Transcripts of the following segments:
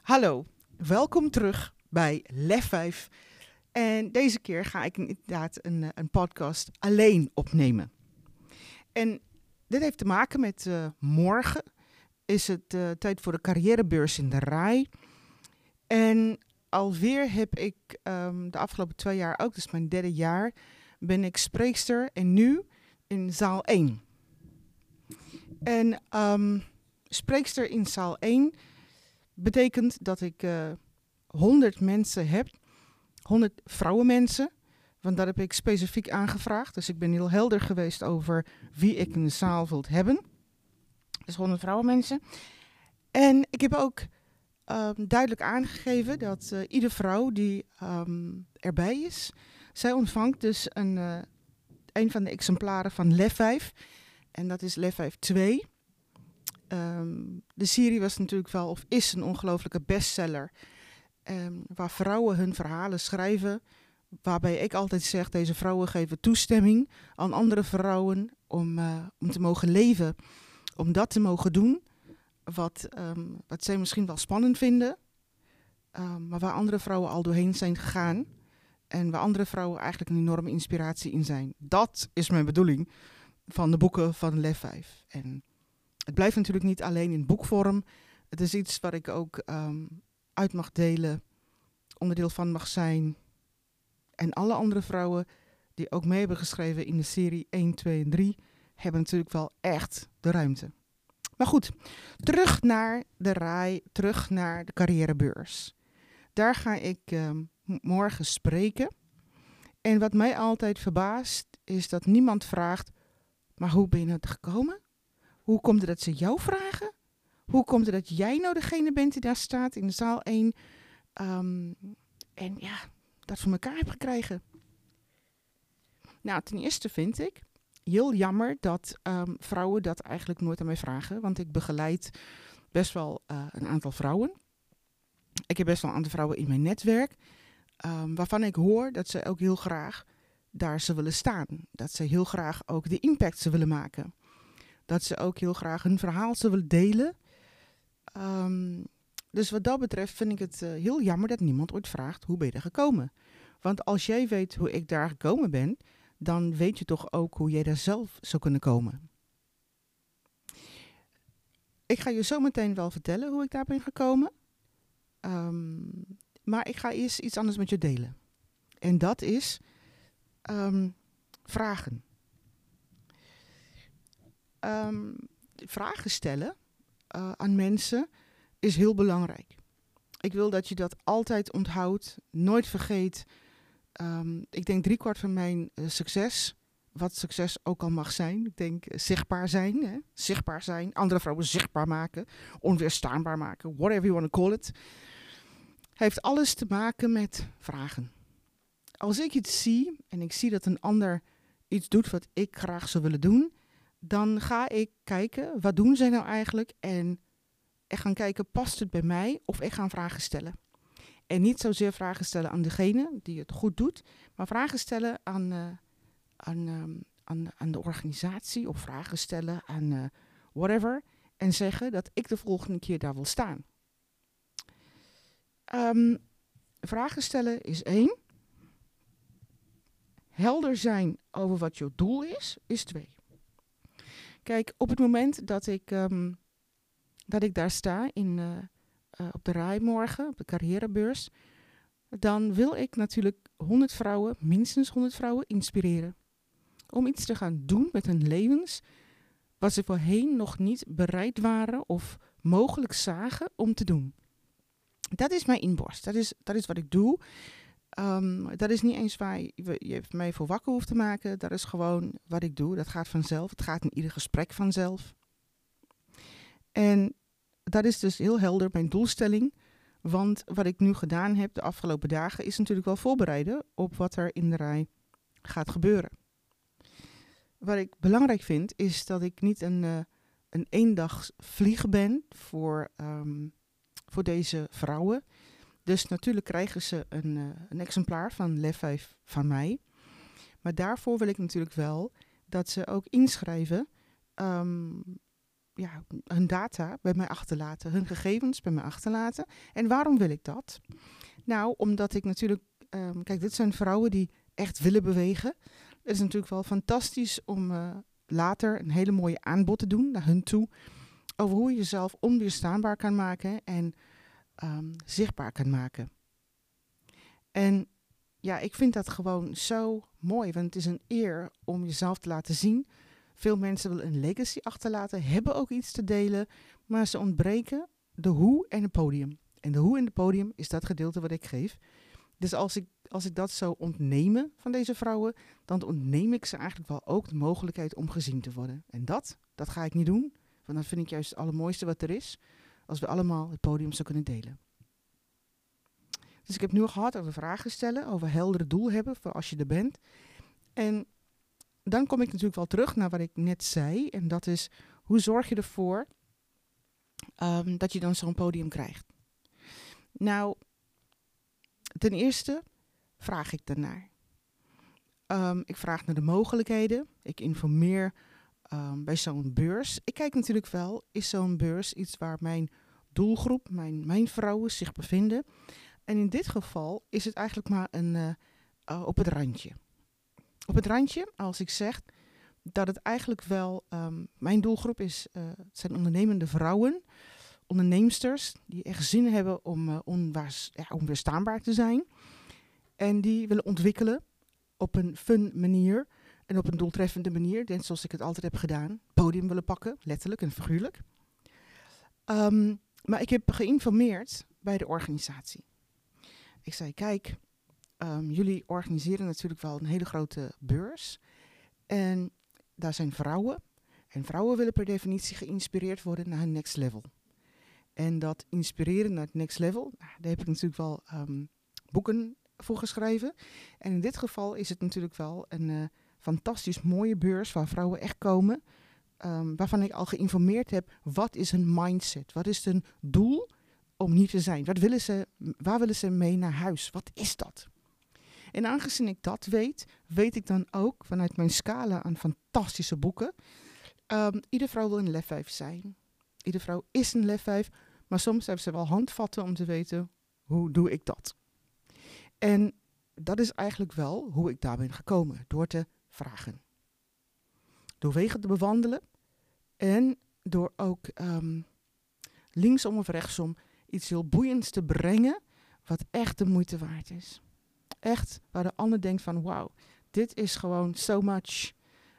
Hallo, welkom terug bij Lef 5. En deze keer ga ik inderdaad een podcast alleen opnemen. En dit heeft te maken met morgen is het tijd voor de carrièrebeurs in de RAI. En alweer heb ik de afgelopen 2 jaar, ook dus mijn 3e jaar, ben ik spreekster en nu in zaal 1. En spreekster in zaal 1 betekent dat ik 100 mensen heb, 100 vrouwenmensen, want dat heb ik specifiek aangevraagd. Dus ik ben heel helder geweest over wie ik in de zaal wil hebben. Dus 100 vrouwenmensen. En ik heb ook duidelijk aangegeven dat iedere vrouw die erbij is, zij ontvangt dus een van de exemplaren van Lef 5. En dat is Lef 5 2. De serie was natuurlijk wel, of is een ongelofelijke bestseller. Waar vrouwen hun verhalen schrijven. Waarbij ik altijd zeg, deze vrouwen geven toestemming aan andere vrouwen om te mogen leven. Om dat te mogen doen wat zij misschien wel spannend vinden. Maar waar andere vrouwen al doorheen zijn gegaan. En waar andere vrouwen eigenlijk een enorme inspiratie in zijn. Dat is mijn bedoeling van de boeken van Lef 5. En het blijft natuurlijk niet alleen in boekvorm. Het is iets waar ik ook uit mag delen, onderdeel van mag zijn. En alle andere vrouwen die ook mee hebben geschreven in de serie 1, 2 en 3... hebben natuurlijk wel echt de ruimte. Maar goed, terug naar de RAI, terug naar de carrièrebeurs. Daar ga ik morgen spreken. En wat mij altijd verbaast, is dat niemand vraagt, maar hoe ben je nou gekomen? Hoe komt het dat ze jou vragen? Hoe komt het dat jij nou degene bent die daar staat in de zaal 1? En ja, dat voor elkaar heb gekregen. Nou, ten eerste vind ik heel jammer dat vrouwen dat eigenlijk nooit aan mij vragen. Want ik begeleid best wel een aantal vrouwen. Ik heb best wel een aantal vrouwen in mijn netwerk. Waarvan ik hoor dat ze ook heel graag daar ze willen staan. Dat ze heel graag ook de impact ze willen maken. Dat ze ook heel graag hun verhaal ze willen delen. Dus wat dat betreft vind ik het heel jammer dat niemand ooit vraagt, hoe ben je er gekomen? Want als jij weet hoe ik daar gekomen ben, dan weet je toch ook hoe jij daar zelf zou kunnen komen. Ik ga je zo meteen wel vertellen hoe ik daar ben gekomen. Maar ik ga eerst iets anders met je delen. En dat is vragen. Vragen stellen aan mensen is heel belangrijk. Ik wil dat je dat altijd onthoudt, nooit vergeet. Ik denk 3/4 van mijn succes, wat succes ook al mag zijn. Ik denk zichtbaar zijn, hè? Zichtbaar zijn, andere vrouwen zichtbaar maken, onweerstaanbaar maken, whatever you want to call it. Heeft alles te maken met vragen. Als ik iets zie en ik zie dat een ander iets doet wat ik graag zou willen doen, dan ga ik kijken, wat doen zij nou eigenlijk? En ik ga kijken, past het bij mij? Of ik ga vragen stellen. En niet zozeer vragen stellen aan degene die het goed doet, maar vragen stellen aan de organisatie of vragen stellen aan whatever. En zeggen dat ik de volgende keer daar wil staan. Vragen stellen is 1. Helder zijn over wat jouw doel is 2. Kijk, op het moment dat ik daar sta op de RAI morgen, op de carrièrebeurs, dan wil ik natuurlijk 100 vrouwen, minstens 100 vrouwen, inspireren. Om iets te gaan doen met hun levens, wat ze voorheen nog niet bereid waren of mogelijk zagen om te doen. Dat is mijn inborst, dat is wat ik doe. Dat is niet eens waar je mij voor wakker hoeft te maken. Dat is gewoon wat ik doe. Dat gaat vanzelf. Het gaat in ieder gesprek vanzelf. En dat is dus heel helder mijn doelstelling. Want wat ik nu gedaan heb de afgelopen dagen is natuurlijk wel voorbereiden op wat er in de RAI gaat gebeuren. Wat ik belangrijk vind is dat ik niet een eendags vlieg ben voor deze vrouwen. Dus natuurlijk krijgen ze een exemplaar van Lef 5 van mij. Maar daarvoor wil ik natuurlijk wel dat ze ook inschrijven hun data bij mij achterlaten, hun gegevens bij mij achterlaten. En waarom wil ik dat? Nou, omdat ik natuurlijk, kijk, dit zijn vrouwen die echt willen bewegen. Het is natuurlijk wel fantastisch om later een hele mooie aanbod te doen naar hun toe. Over hoe je jezelf onweerstaanbaar kan maken en zichtbaar kan maken. En ja, ik vind dat gewoon zo mooi, want het is een eer om jezelf te laten zien. Veel mensen willen een legacy achterlaten, hebben ook iets te delen, maar ze ontbreken de hoe en het podium. En de hoe en het podium is dat gedeelte wat ik geef. Dus als ik dat zou ontnemen van deze vrouwen, dan ontneem ik ze eigenlijk wel ook de mogelijkheid om gezien te worden. En dat ga ik niet doen, want dat vind ik juist het allermooiste wat er is, als we allemaal het podium zou kunnen delen. Dus ik heb nu al gehad over vragen stellen, over heldere doel hebben voor als je er bent. En dan kom ik natuurlijk wel terug naar wat ik net zei. En dat is, hoe zorg je ervoor dat je dan zo'n podium krijgt? Nou, ten eerste vraag ik daarnaar. Ik vraag naar de mogelijkheden. Ik informeer bij zo'n beurs. Ik kijk natuurlijk wel, is zo'n beurs iets waar mijn doelgroep, mijn vrouwen zich bevinden? En in dit geval is het eigenlijk maar op het randje. Op het randje, als ik zeg dat het eigenlijk wel mijn doelgroep is, het zijn ondernemende vrouwen, onderneemsters die echt zin hebben om onweerstaanbaar te zijn. En die willen ontwikkelen op een fun manier en op een doeltreffende manier, net zoals ik het altijd heb gedaan. Podium willen pakken, letterlijk en figuurlijk. Maar ik heb geïnformeerd bij de organisatie. Ik zei, kijk, jullie organiseren natuurlijk wel een hele grote beurs. En daar zijn vrouwen. En vrouwen willen per definitie geïnspireerd worden naar hun next level. En dat inspireren naar het next level, daar heb ik natuurlijk wel boeken voor geschreven. En in dit geval is het natuurlijk wel een fantastisch mooie beurs waar vrouwen echt komen. Waarvan ik al geïnformeerd heb, wat is hun mindset? Wat is hun doel om hier te zijn? Waar willen ze mee naar huis? Wat is dat? En aangezien ik dat weet ik dan ook vanuit mijn scala aan fantastische boeken. Iedere vrouw wil een lefwijf zijn. Iedere vrouw is een lefwijf, maar soms hebben ze wel handvatten om te weten, hoe doe ik dat? En dat is eigenlijk wel hoe ik daar ben gekomen, door te vragen. Door wegen te bewandelen en door ook linksom of rechtsom iets heel boeiends te brengen, wat echt de moeite waard is. Echt, waar de ander denkt van, wauw, dit is gewoon so much.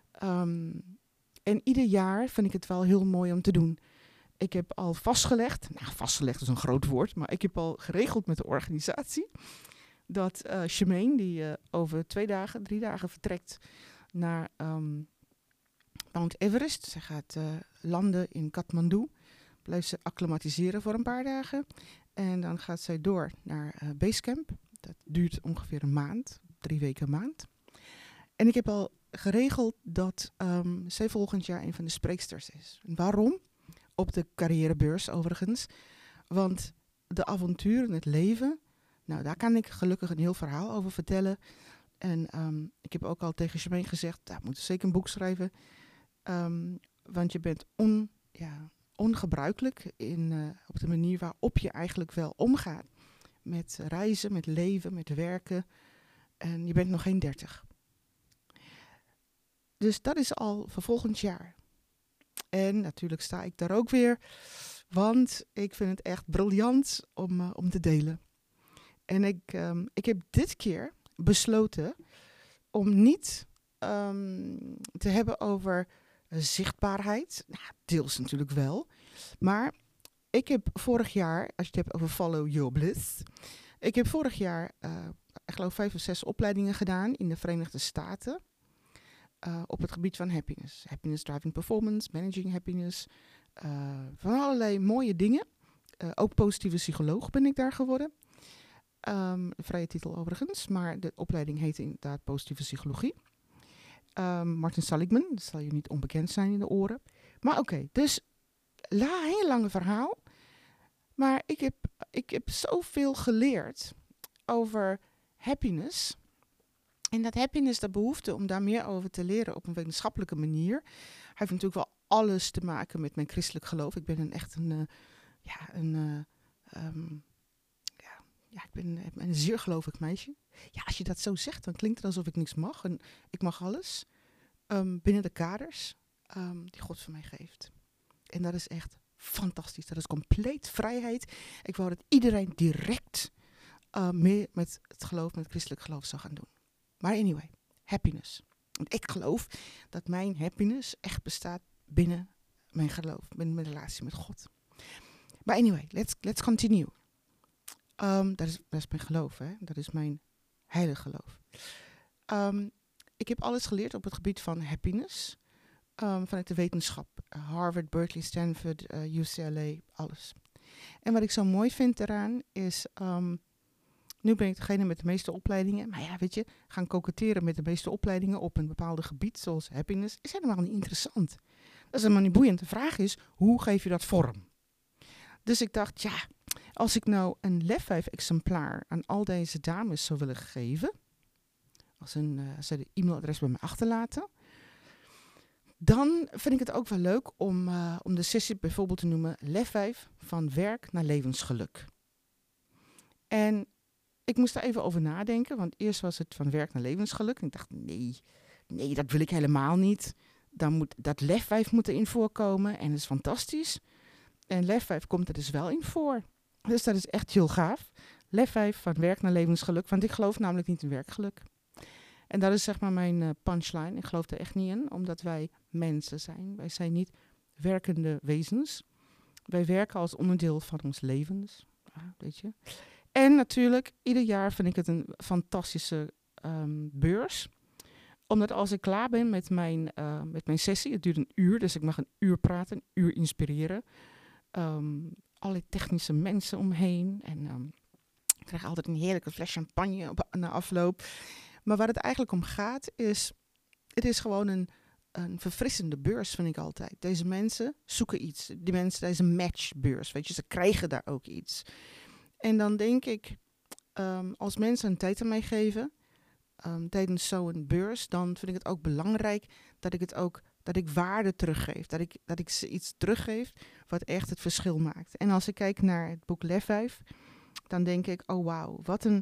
En ieder jaar vind ik het wel heel mooi om te doen. Ik heb al vastgelegd is een groot woord, maar ik heb al geregeld met de organisatie dat Shemaine, die over 3 dagen vertrekt naar Mount Everest. Ze gaat landen in Kathmandu, blijft ze acclimatiseren voor een paar dagen. En dan gaat zij door naar Basecamp. Dat duurt ongeveer een maand, 3 weken een maand. En ik heb al geregeld dat zij volgend jaar een van de spreeksters is. En waarom? Op de carrièrebeurs overigens. Want de avonturen, het leven, nou daar kan ik gelukkig een heel verhaal over vertellen. En ik heb ook al tegen Shemaine gezegd, daar moet je zeker een boek schrijven. Want je bent ongebruikelijk op de manier waarop je eigenlijk wel omgaat. Met reizen, met leven, met werken. En je bent nog geen 30. Dus dat is al voor volgend jaar. En natuurlijk sta ik daar ook weer. Want ik vind het echt briljant om te delen. En ik heb dit keer besloten om niet te hebben over zichtbaarheid. Nou, deels natuurlijk wel. Maar ik heb vorig jaar, als je het hebt over Follow Your Bliss. Ik heb vorig jaar, ik geloof 5 of 6 opleidingen gedaan in de Verenigde Staten. Op het gebied van happiness. Happiness driving performance, managing happiness. Van allerlei mooie dingen. Ook positieve psycholoog ben ik daar geworden. Een vrije titel overigens, maar de opleiding heette inderdaad positieve psychologie. Martin Seligman, dat zal je niet onbekend zijn in de oren. Maar oké, dus heel lange verhaal. Maar ik heb zoveel geleerd over happiness. En dat happiness, de behoefte om daar meer over te leren op een wetenschappelijke manier, heeft natuurlijk wel alles te maken met mijn christelijk geloof. Ik ben ik ben een zeer gelovig meisje. Ja, als je dat zo zegt, dan klinkt het alsof ik niks mag. En ik mag alles binnen de kaders die God voor mij geeft. En dat is echt fantastisch. Dat is compleet vrijheid. Ik wou dat iedereen direct meer met het christelijk geloof zou gaan doen. Maar anyway, happiness. Want ik geloof dat mijn happiness echt bestaat binnen mijn geloof, binnen mijn relatie met God. Maar anyway, let's continue. Dat is mijn geloof, hè? Dat is mijn heilige geloof. Ik heb alles geleerd op het gebied van happiness. Vanuit de wetenschap. Harvard, Berkeley, Stanford, UCLA, alles. En wat ik zo mooi vind daaraan is... nu ben ik degene met de meeste opleidingen. Maar ja, weet je, gaan koketteren met de meeste opleidingen op een bepaald gebied, zoals happiness, is helemaal niet interessant. Dat is helemaal niet boeiend. De vraag is, hoe geef je dat vorm? Dus ik dacht, ja, als ik nou een Lef 5 exemplaar aan al deze dames zou willen geven, als ze de e-mailadres bij me achterlaten, dan vind ik het ook wel leuk om de sessie bijvoorbeeld te noemen Lef 5 van werk naar levensgeluk. En ik moest daar even over nadenken, want eerst was het van werk naar levensgeluk. En ik dacht, nee, dat wil ik helemaal niet. Dan moet dat Lef 5 moet erin voorkomen en dat is fantastisch. En Lef 5 komt er dus wel in voor. Dus dat is echt heel gaaf. Lef 5 van werk naar levensgeluk, want ik geloof namelijk niet in werkgeluk. En dat is zeg maar mijn punchline. Ik geloof er echt niet in, omdat wij mensen zijn. Wij zijn niet werkende wezens. Wij werken als onderdeel van ons levens. Ja, weet je. En natuurlijk, ieder jaar vind ik het een fantastische beurs. Omdat als ik klaar ben met mijn sessie, het duurt een uur, dus ik mag een uur praten, een uur inspireren. Allerlei technische mensen omheen. En ik krijg altijd een heerlijke fles champagne na afloop. Maar waar het eigenlijk om gaat is, het is gewoon een verfrissende beurs, vind ik altijd. Deze mensen zoeken iets. Deze matchbeurs, weet je, ze krijgen daar ook iets. En dan denk ik, als mensen een tijd aan mij geven, tijdens zo'n beurs, dan vind ik het ook belangrijk dat ik waarde teruggeef. Dat ik ze iets teruggeef wat echt het verschil maakt. En als ik kijk naar het boek Lef 5, dan denk ik, oh wauw,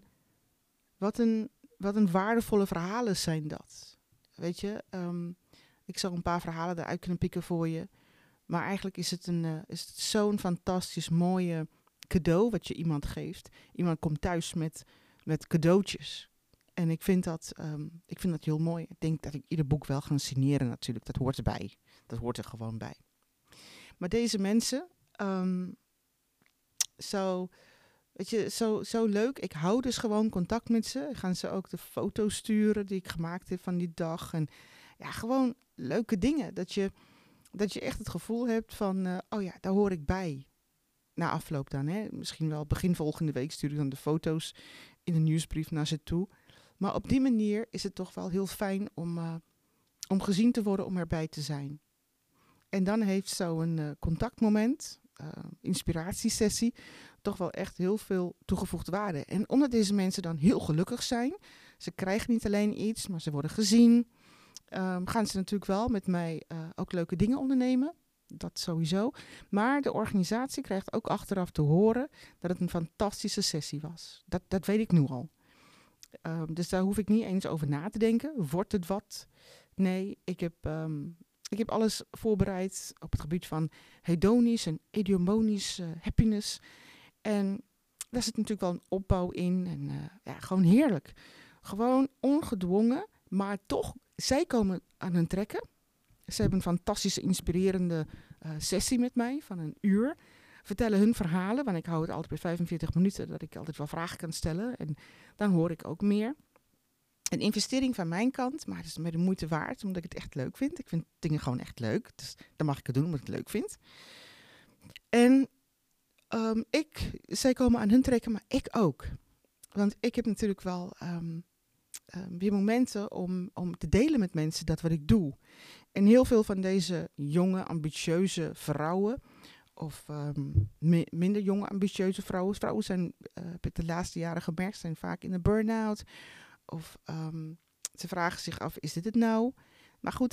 wat een waardevolle verhalen zijn dat. Weet je, ik zou een paar verhalen eruit kunnen pikken voor je. Maar eigenlijk is het zo'n fantastisch mooie cadeau wat je iemand geeft. Iemand komt thuis met cadeautjes. En ik vind dat heel mooi. Ik denk dat ik ieder boek wel ga signeren natuurlijk. Dat hoort erbij. Dat hoort er gewoon bij. Maar deze mensen, zo leuk. Ik hou dus gewoon contact met ze. Ik ga ze ook de foto's sturen die ik gemaakt heb van die dag. En ja, gewoon leuke dingen. Dat je echt het gevoel hebt van, oh ja, daar hoor ik bij. Na afloop dan, hè. Misschien wel begin volgende week stuur ik dan de foto's in een nieuwsbrief naar ze toe. Maar op die manier is het toch wel heel fijn om gezien te worden, om erbij te zijn. En dan heeft zo'n contactmoment, inspiratiesessie, toch wel echt heel veel toegevoegde waarde. En omdat deze mensen dan heel gelukkig zijn, ze krijgen niet alleen iets, maar ze worden gezien, gaan ze natuurlijk wel met mij ook leuke dingen ondernemen. Dat sowieso. Maar de organisatie krijgt ook achteraf te horen dat het een fantastische sessie was. Dat weet ik nu al. Dus daar hoef ik niet eens over na te denken. Wordt het wat? Nee, ik heb alles voorbereid op het gebied van hedonisch en idiomonisch happiness. En daar zit natuurlijk wel een opbouw in. En gewoon heerlijk. Gewoon ongedwongen, maar toch, zij komen aan hun trekken. Ze hebben een fantastische, inspirerende sessie met mij van een uur. Vertellen hun verhalen, want ik hou het altijd bij 45 minuten, dat ik altijd wel vragen kan stellen. En dan hoor ik ook meer. Een investering van mijn kant, maar het is met de moeite waard, omdat ik het echt leuk vind. Ik vind dingen gewoon echt leuk, dus dan mag ik het doen omdat ik het leuk vind. En zij komen aan hun trekken, maar ik ook. Want ik heb natuurlijk wel weer momenten om te delen met mensen dat wat ik doe. En heel veel van deze jonge, ambitieuze vrouwen, of minder jonge, ambitieuze vrouwen zijn, heb ik de laatste jaren gemerkt, zijn vaak in de burn-out. Of ze vragen zich af, is dit het nou? Maar goed,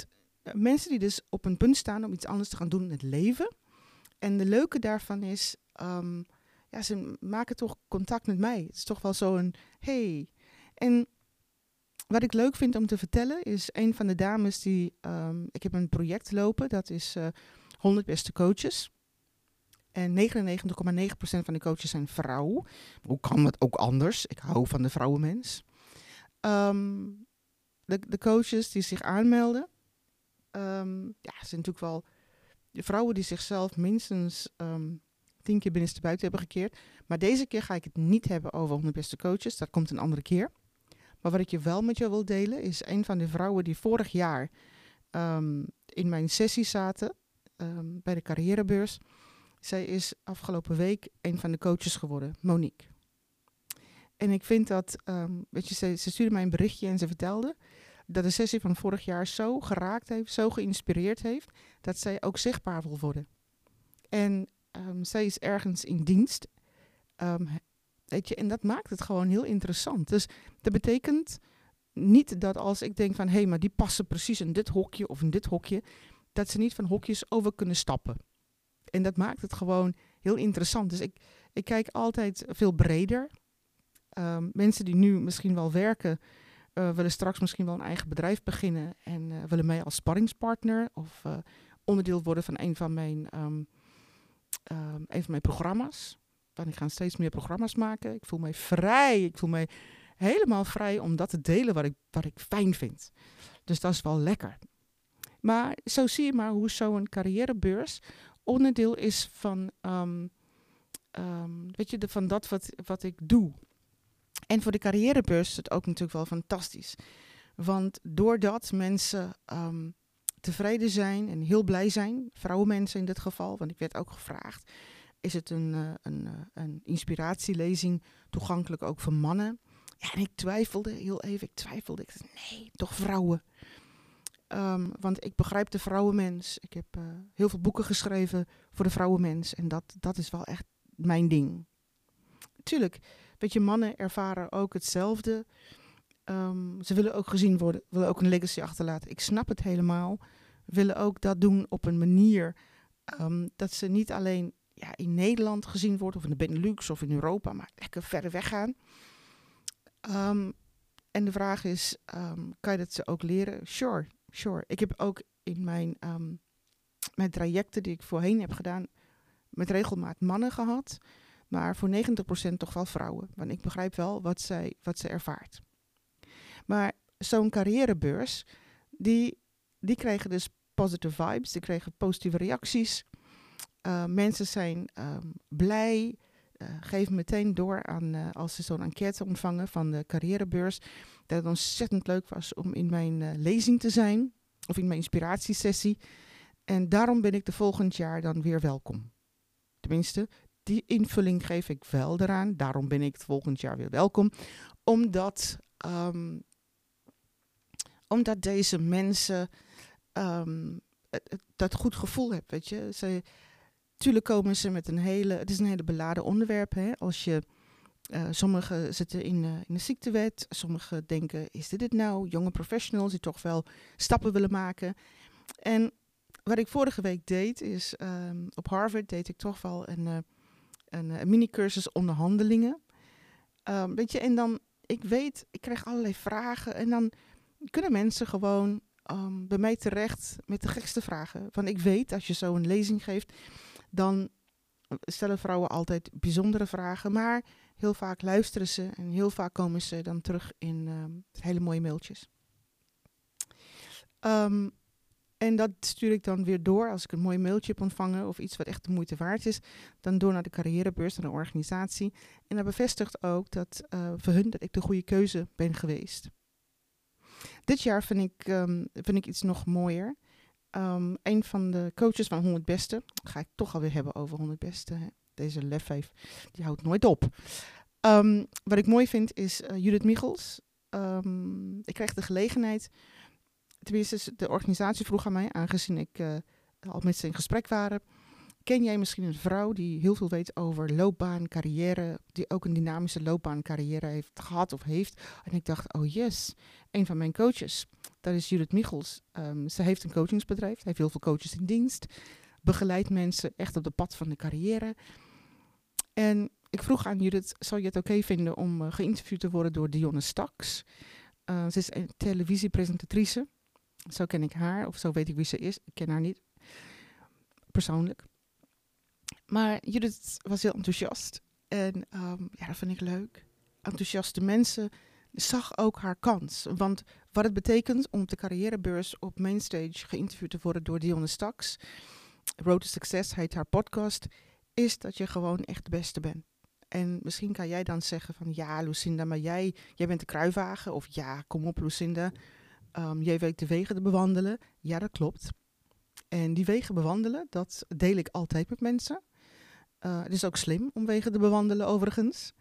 mensen die dus op een punt staan om iets anders te gaan doen in het leven. En de leuke daarvan is, ze maken toch contact met mij. Het is toch wel zo een, hey. En wat ik leuk vind om te vertellen is, een van de dames die, ik heb een project lopen, dat is 100 beste coaches. En 99,9% van de coaches zijn vrouwen. Hoe kan dat ook anders? Ik hou van de vrouwenmens. De coaches die zich aanmelden, zijn natuurlijk wel de vrouwen die zichzelf minstens 10 keer binnenstebuiten hebben gekeerd. Maar deze keer ga ik het niet hebben over 100 beste coaches. Dat komt een andere keer. Maar wat ik je wel met jou wil delen is een van de vrouwen die vorig jaar in mijn sessie zaten bij de carrièrebeurs. Zij is afgelopen week een van de coaches geworden, Monique. En ik vind dat, ze stuurde mij een berichtje en ze vertelde dat de sessie van vorig jaar zo geraakt heeft, zo geïnspireerd heeft, dat zij ook zichtbaar wil worden. En zij is ergens in dienst. En dat maakt het gewoon heel interessant. Dus dat betekent niet dat als ik denk van, maar die passen precies in dit hokje of in dit hokje, dat ze niet van hokjes over kunnen stappen. En dat maakt het gewoon heel interessant. Dus ik kijk altijd veel breder. Mensen die nu misschien wel werken, willen straks misschien wel een eigen bedrijf beginnen en willen mij als sparringspartner of onderdeel worden van een van mijn programma's. Want ik ga steeds meer programma's maken. Ik voel mij vrij. Ik voel mij helemaal vrij om dat te delen wat ik fijn vind. Dus dat is wel lekker. Maar zo zie je maar hoe zo'n carrièrebeurs onderdeel is van, van dat wat ik doe. En voor de carrièrebeurs is het ook natuurlijk wel fantastisch. Want doordat mensen tevreden zijn en heel blij zijn, vrouwenmensen in dit geval, want ik werd ook gevraagd, is het een inspiratielezing toegankelijk ook voor mannen? Ja, en ik twijfelde heel even. Ik dacht, nee, toch vrouwen. Want ik begrijp de vrouwenmens. Ik heb heel veel boeken geschreven voor de vrouwenmens. En dat is wel echt mijn ding. Tuurlijk, mannen ervaren ook hetzelfde. Ze willen ook gezien worden, willen ook een legacy achterlaten. Ik snap het helemaal. Willen ook dat doen op een manier dat ze niet alleen in Nederland gezien wordt, of in de Benelux of in Europa, maar lekker verder weggaan. En de vraag is, kan je dat ze ook leren? Sure. Ik heb ook in mijn trajecten die ik voorheen heb gedaan, met regelmaat mannen gehad, maar voor 90% toch wel vrouwen. Want ik begrijp wel wat ze ervaart. Maar zo'n carrièrebeurs, die kregen dus positive vibes, die kregen positieve reacties. Mensen zijn blij, geven meteen door aan, als ze zo'n enquête ontvangen van de carrièrebeurs, dat het ontzettend leuk was om in mijn lezing te zijn, of in mijn inspiratiesessie. En daarom ben ik de volgend jaar dan weer welkom. Tenminste, die invulling geef ik wel eraan. Daarom ben ik het volgend jaar weer welkom. Omdat deze mensen dat goed gevoel hebben, weet je. Tuurlijk komen ze met het is een hele beladen onderwerp. Hè? Als je, sommigen zitten in de ziektewet. Sommigen denken, is dit het nou? Jonge professionals die toch wel stappen willen maken. En wat ik vorige week deed, is op Harvard deed ik toch wel een mini-cursus onderhandelingen. En dan, ik krijg allerlei vragen. En dan kunnen mensen gewoon bij mij terecht met de gekste vragen. Want ik weet, als je zo een lezing geeft, dan stellen vrouwen altijd bijzondere vragen. Maar heel vaak luisteren ze en heel vaak komen ze dan terug in hele mooie mailtjes. En dat stuur ik dan weer door als ik een mooi mailtje heb ontvangen of iets wat echt de moeite waard is. Dan door naar de carrièrebeurs, naar de organisatie. En dat bevestigt ook dat voor hun dat ik de goede keuze ben geweest. Dit jaar vind ik iets nog mooier. Een van de coaches van 100 beste, ga ik toch alweer hebben over 100 beste. Hè? Deze Lef 5, die houdt nooit op. Wat ik mooi vind is Judith Michels. Ik kreeg de gelegenheid, tenminste de organisatie vroeg aan mij, aangezien ik al met ze in gesprek waren, ken jij misschien een vrouw die heel veel weet over loopbaan, carrière, die ook een dynamische loopbaan, carrière heeft gehad of heeft. En ik dacht, oh yes, een van mijn coaches, dat is Judith Michels. Ze heeft een coachingsbedrijf, heeft heel veel coaches in dienst, begeleidt mensen echt op de pad van de carrière. En ik vroeg aan Judith, zou je het oké vinden om geïnterviewd te worden door Dionne Staks? Ze is een televisiepresentatrice. Zo ken ik haar, of zo weet ik wie ze is. Ik ken haar niet persoonlijk. Maar Judith was heel enthousiast. En dat vind ik leuk. Enthousiaste mensen zag ook haar kans. Want wat het betekent om op de carrièrebeurs op Mainstage geïnterviewd te worden door Dionne Staks, Road to Success heet haar podcast, is dat je gewoon echt de beste bent. En misschien kan jij dan zeggen van ja, Lucinda, maar jij bent de kruiwagen. Of ja, kom op Lucinda, jij weet de wegen te bewandelen. Ja, dat klopt. En die wegen bewandelen, dat deel ik altijd met mensen. Het is ook slim om wegen te bewandelen overigens.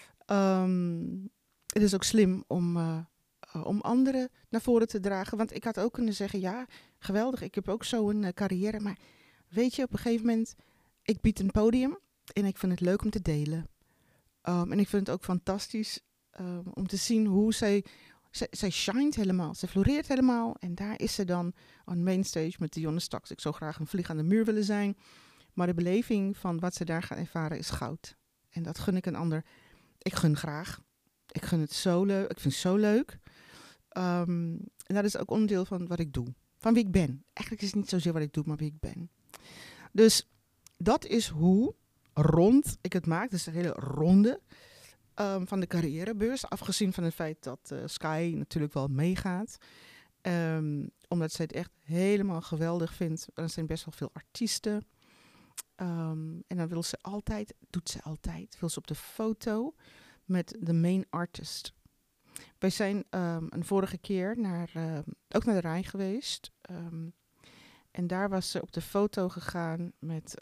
Het is ook slim om anderen naar voren te dragen. Want ik had ook kunnen zeggen, ja, geweldig, ik heb ook zo'n carrière. Maar weet je, op een gegeven moment, ik bied een podium en ik vind het leuk om te delen. En ik vind het ook fantastisch om te zien hoe zij shined helemaal. Ze floreert helemaal. En daar is ze dan on Mainstage met Dionne Staks. Ik zou graag een vlieg aan de muur willen zijn. Maar de beleving van wat ze daar gaat ervaren is goud. En dat gun ik een ander. Ik gun graag. Ik gun het zo leuk. Ik vind het zo leuk. En dat is ook onderdeel van wat ik doe. Van wie ik ben. Eigenlijk is het niet zozeer wat ik doe, maar wie ik ben. Dus dat is hoe rond ik het maak. Dus een hele ronde van de carrièrebeurs. Afgezien van het feit dat Sky natuurlijk wel meegaat. Omdat zij het echt helemaal geweldig vindt. Er zijn best wel veel artiesten. En dan wil ze altijd op de foto met de main artist. Wij zijn een vorige keer ook naar de Rijn geweest. En daar was ze op de foto gegaan met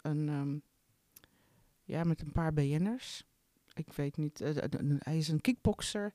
met een paar BN'ers. Ik weet niet, hij is een kickbokser.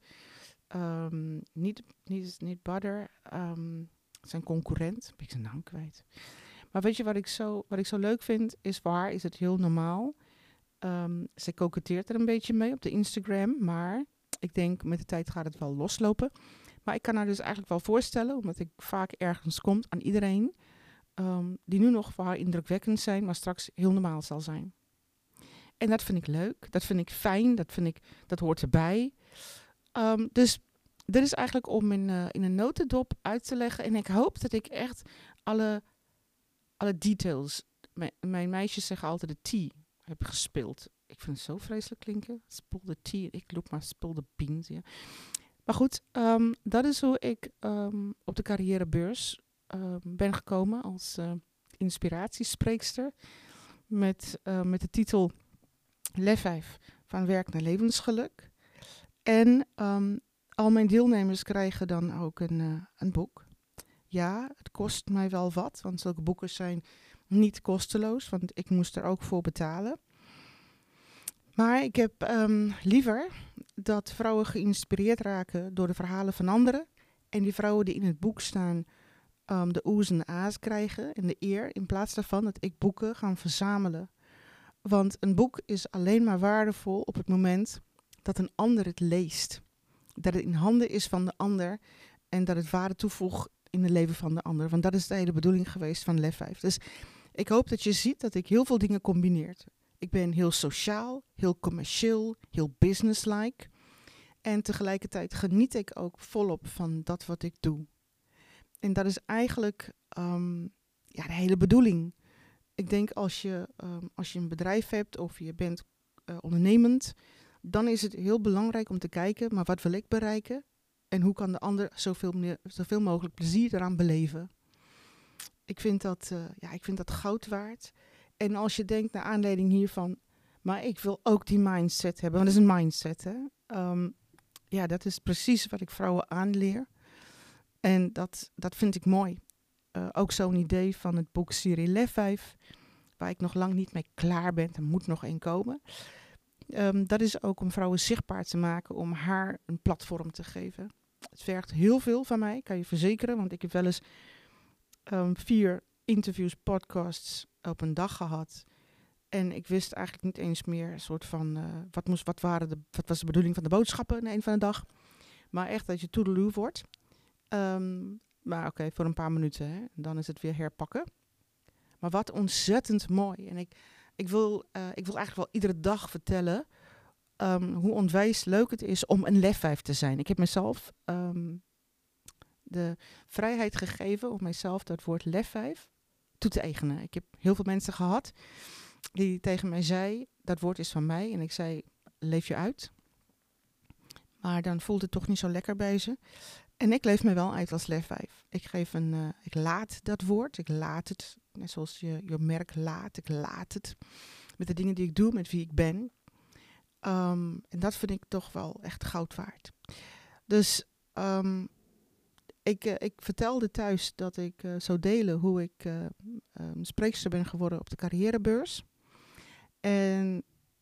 Niet Badr, zijn concurrent. Ben ik zijn naam kwijt. Maar weet je wat ik zo leuk vind, is voor haar is het heel normaal. Zij koketteert er een beetje mee op de Instagram, maar ik denk met de tijd gaat het wel loslopen. Maar ik kan haar dus eigenlijk wel voorstellen, omdat ik vaak ergens kom aan iedereen, die nu nog voor haar indrukwekkend zijn, maar straks heel normaal zal zijn. En dat vind ik leuk, dat vind ik fijn, dat hoort erbij. Dus dit is eigenlijk om in een notendop uit te leggen. En ik hoop dat ik echt alle details, mijn meisjes zeggen altijd de tea, heb gespeeld. Ik vind het zo vreselijk klinken. Spill the tea. Ik loop maar spill the beans. Ja. Maar goed, dat is hoe ik op de carrièrebeurs ben gekomen als inspiratiespreekster. Met de titel Lef 5 van werk naar levensgeluk. En al mijn deelnemers krijgen dan ook een boek. Ja, het kost mij wel wat, want zulke boeken zijn niet kosteloos, want ik moest er ook voor betalen. Maar ik heb liever dat vrouwen geïnspireerd raken door de verhalen van anderen. En die vrouwen die in het boek staan de oes en de a's krijgen en de eer. In plaats daarvan dat ik boeken ga verzamelen. Want een boek is alleen maar waardevol op het moment dat een ander het leest. Dat het in handen is van de ander en dat het waarde toevoegt in het leven van de ander. Want dat is de hele bedoeling geweest van Lef 5. Dus ik hoop dat je ziet dat ik heel veel dingen combineer. Ik ben heel sociaal, heel commercieel, heel businesslike. En tegelijkertijd geniet ik ook volop van dat wat ik doe. En dat is eigenlijk de hele bedoeling. Ik denk als je een bedrijf hebt of je bent ondernemend, dan is het heel belangrijk om te kijken, maar wat wil ik bereiken? En hoe kan de ander zoveel mogelijk plezier eraan beleven? Ik vind dat goud waard. En als je denkt naar aanleiding hiervan, maar ik wil ook die mindset hebben. Want dat is een mindset, hè? Dat is precies wat ik vrouwen aanleer. En dat vind ik mooi. Ook zo'n idee van het boek Serie Lef 5, waar ik nog lang niet mee klaar ben. Er moet nog één komen. Dat is ook om vrouwen zichtbaar te maken, om haar een platform te geven. Het vergt heel veel van mij, kan je verzekeren. Want ik heb wel eens 4 interviews, podcasts op een dag gehad. En ik wist eigenlijk niet eens meer een soort van, wat was de bedoeling van de boodschappen na een van de dag. Maar echt dat je toedeloe wordt. Maar oké, voor een paar minuten, hè, dan is het weer herpakken. Maar wat ontzettend mooi. En ik wil eigenlijk wel iedere dag vertellen hoe onwijs leuk het is om een lefwijf te zijn. Ik heb mezelf de vrijheid gegeven om mijzelf dat woord lefwijf toe te eigenen. Ik heb heel veel mensen gehad die tegen mij zei, dat woord is van mij. En ik zei, leef je uit. Maar dan voelt het toch niet zo lekker bij ze. En ik leef me wel uit als lefwijf. Ik laat dat woord, ik laat het. Net zoals je merk laat, ik laat het. Met de dingen die ik doe, met wie ik ben. En dat vind ik toch wel echt goud waard. Dus ik vertelde thuis dat ik zou delen hoe ik spreekster ben geworden op de carrièrebeurs. En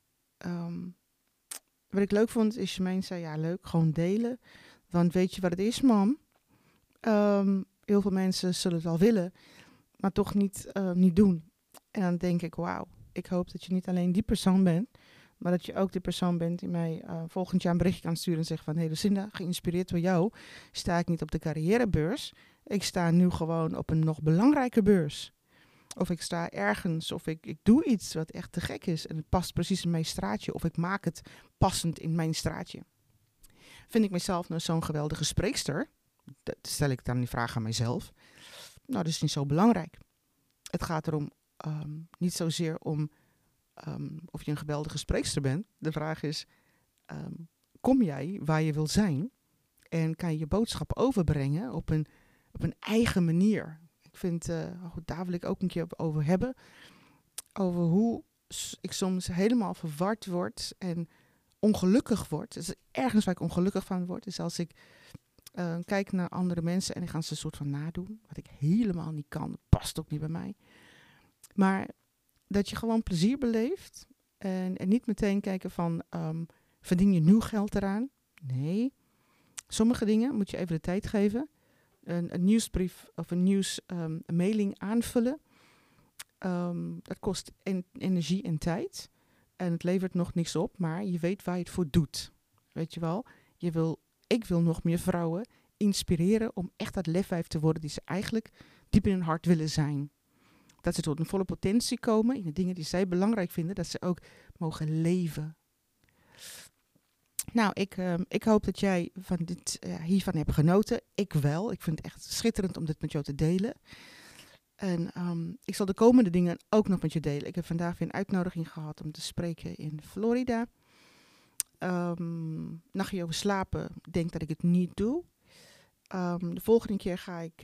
wat ik leuk vond is, Jermaine zei, ja leuk, gewoon delen. Want weet je wat het is, mam? Heel veel mensen zullen het wel willen, maar toch niet doen. En dan denk ik, wauw, ik hoop dat je niet alleen die persoon bent, maar dat je ook die persoon bent die mij volgend jaar een berichtje kan sturen en zegt van, hey Lucinda, geïnspireerd door jou sta ik niet op de carrièrebeurs. Ik sta nu gewoon op een nog belangrijke beurs. Of ik sta ergens, of ik doe iets wat echt te gek is en het past precies in mijn straatje, of ik maak het passend in mijn straatje. Vind ik mezelf nou zo'n geweldige spreekster? Dat stel ik dan die vraag aan mijzelf. Nou, dat is niet zo belangrijk. Het gaat erom, niet zozeer om of je een geweldige spreekster bent. De vraag is, kom jij waar je wil zijn? En kan je je boodschap overbrengen op een eigen manier? Ik vind, daar wil ik ook een keer over hebben. Over hoe ik soms helemaal verward word en ongelukkig word. Dus ergens waar ik ongelukkig van word, is als ik kijk naar andere mensen en ik ga ze een soort van nadoen. Wat ik helemaal niet kan. Dat past ook niet bij mij. Maar dat je gewoon plezier beleeft. En niet meteen kijken van, verdien je nu geld eraan? Nee. Sommige dingen moet je even de tijd geven. Een nieuwsbrief of een mailing aanvullen. Dat kost energie en tijd. En het levert nog niks op, maar je weet waar je het voor doet. Weet je wel? Ik wil nog meer vrouwen inspireren om echt dat lefwijf te worden die ze eigenlijk diep in hun hart willen zijn. Dat ze tot een volle potentie komen in de dingen die zij belangrijk vinden, dat ze ook mogen leven. Nou, ik hoop dat jij hiervan hebt genoten. Ik wel. Ik vind het echt schitterend om dit met jou te delen. En ik zal de komende dingen ook nog met je delen. Ik heb vandaag weer een uitnodiging gehad om te spreken in Florida. Nachtje over slapen, denk dat ik het niet doe. De volgende keer ga ik,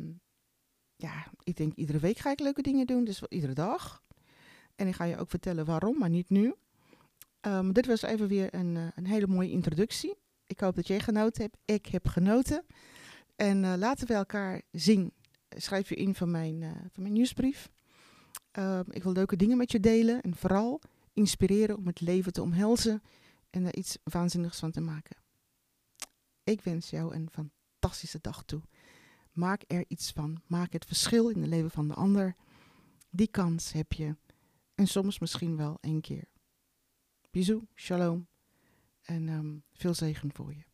ik denk iedere week ga ik leuke dingen doen, dus wel iedere dag. En ik ga je ook vertellen waarom, maar niet nu. Dit was even weer een hele mooie introductie. Ik hoop dat jij genoten hebt. Ik heb genoten. En laten we elkaar zien. Schrijf je in van mijn nieuwsbrief. Ik wil leuke dingen met je delen en vooral inspireren om het leven te omhelzen en er iets waanzinnigs van te maken. Ik wens jou een fantastische dag toe. Maak er iets van. Maak het verschil in het leven van de ander. Die kans heb je. En soms misschien wel 1 keer. Bisous, shalom en veel zegen voor je.